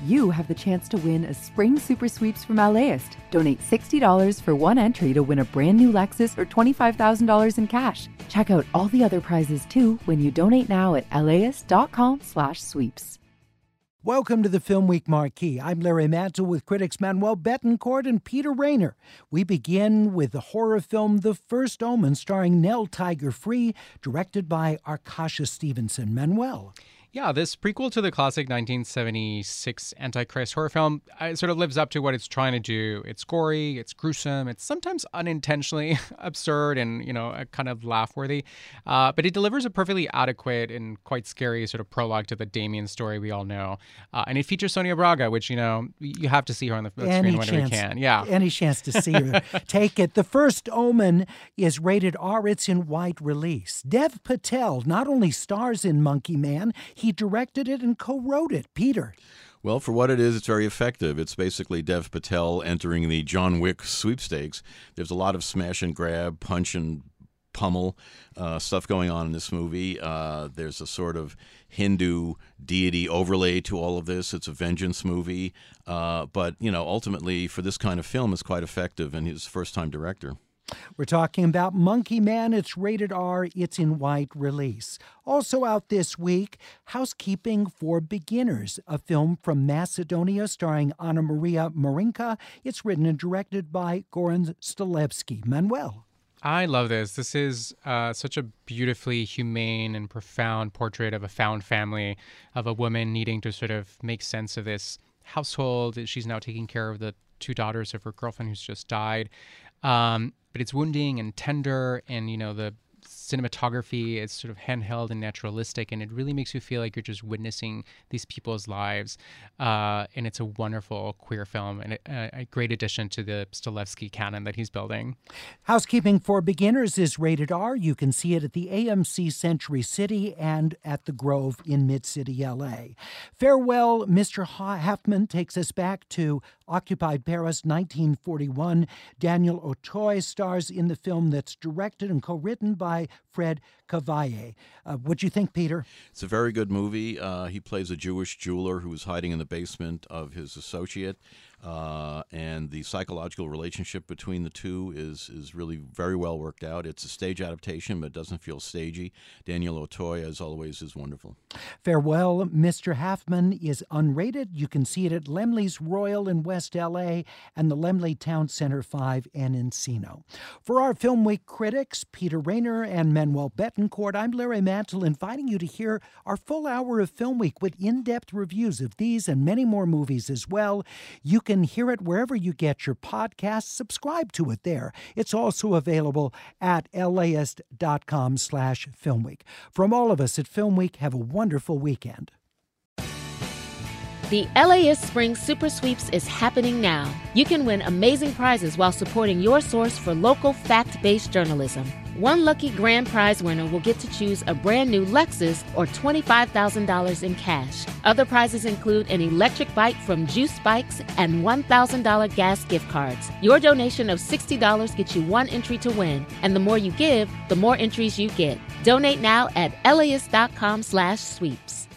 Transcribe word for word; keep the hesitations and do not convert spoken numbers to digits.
you have the chance to win a spring super sweeps from LAist. Donate sixty dollars for one entry to win a brand new Lexus or twenty-five thousand dollars in cash. Check out all the other prizes too when you donate now at laist.com slash sweeps. Welcome to the Film Week Marquee. I'm Larry Mantle with critics Manuel Betancourt and Peter Rainer. We begin with the horror film The First Omen, starring Nell Tiger-Free, directed by Arkasha Stevenson. Manuel. Yeah, this prequel to the classic nineteen seventy-six Antichrist horror film uh, sort of lives up to what it's trying to do. It's gory, it's gruesome, it's sometimes unintentionally absurd and, you know, uh, kind of laugh-worthy. Uh, but it delivers a perfectly adequate and quite scary sort of prologue to the Damien story we all know. Uh, and it features Sonia Braga, which, you know, you have to see her on the any screen whenever chance, you can. Yeah. Any chance to see her. Take it. The First Omen is rated R. It's in wide release. Dev Patel not only stars in Monkey Man, he directed it and co-wrote it. Peter. Well, for what it is, it's very effective. It's basically Dev Patel entering the John Wick sweepstakes. There's a lot of smash and grab, punch and pummel uh, stuff going on in this movie. Uh, there's a sort of Hindu deity overlay to all of this. It's a vengeance movie. Uh, but, you know, ultimately, for this kind of film, it's quite effective, and he's a first-time director. We're talking about Monkey Man. It's rated R. It's in wide release. Also out this week, Housekeeping for Beginners, a film from Macedonia starring Anna Maria Marinka. It's written and directed by Goran Stilevsky. Manuel. I love this. This is uh, such a beautifully humane and profound portrait of a found family, of a woman needing to sort of make sense of this household. She's now taking care of the two daughters of her girlfriend who's just died. Um, but it's wounding and tender, and, you know, the cinematography is sort of handheld and naturalistic, and it really makes you feel like you're just witnessing these people's lives. Uh, and it's a wonderful queer film and a, a great addition to the Stilevsky canon that he's building. Housekeeping for Beginners is rated R. You can see it at the A M C Century City and at the Grove in Mid-City, L A. Farewell, Mister Halfman takes us back to Occupied Paris, nineteen forty-one. Daniel Auteuil stars in the film that's directed and co-written by Fred Cavaillé. Uh, what'd you think, Peter? It's a very good movie. Uh, he plays a Jewish jeweler who is hiding in the basement of his associate. Uh, and the psychological relationship between the two is is really very well worked out. It's a stage adaptation, but it doesn't feel stagey. Daniel Auteuil, as always, is wonderful. Farewell, Mister Halfman is unrated. You can see it at Laemmle's Royal in West L A and the Laemmle Town Center five in Encino. For our Film Week critics, Peter Rainer and Manuel Betancourt, I'm Larry Mantle, inviting you to hear our full hour of Film Week with in-depth reviews of these and many more movies as well. You can hear it wherever you get your podcasts. Subscribe to it there. It's also available at laist.com slash filmweek. From all of us at Film Week, have a wonderful weekend. The LAist Spring Super Sweeps is happening now. You can win amazing prizes while supporting your source for local fact-based journalism. One lucky grand prize winner will get to choose a brand new Lexus or twenty-five thousand dollars in cash. Other prizes include an electric bike from Juice Bikes and one thousand dollars gas gift cards. Your donation of sixty dollars gets you one entry to win, and the more you give, the more entries you get. Donate now at laist.com slash sweeps.